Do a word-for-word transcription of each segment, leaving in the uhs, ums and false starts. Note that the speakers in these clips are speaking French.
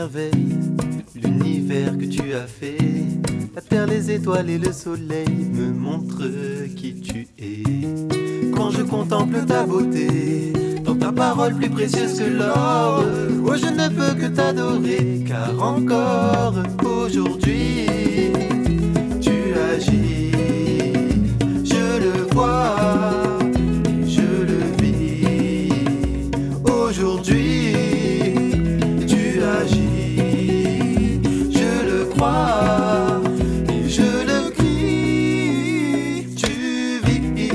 merveille, l'univers que tu as fait. La terre, les étoiles et le soleil me montrent qui tu es. Quand je contemple ta beauté, dans ta parole plus précieuse que l'or, oh je ne peux que t'adorer, car encore aujourd'hui tu agis. Je le vois et je le vis. Aujourd'hui tu agis. Je le crois et je le crie. Tu vis.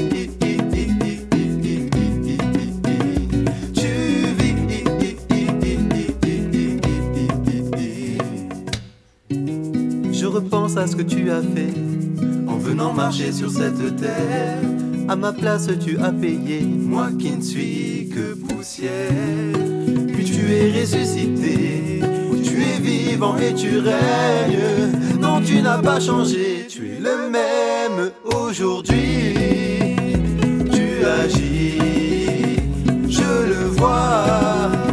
Tu vis. Je repense à ce que tu as fait en venant marcher sur cette terre. À ma place tu as payé, moi qui ne suis que poussière. Puis tu es ressuscité, tu es vivant et tu règnes. Non, tu n'as pas changé, tu es le même aujourd'hui. Tu agis, je le vois.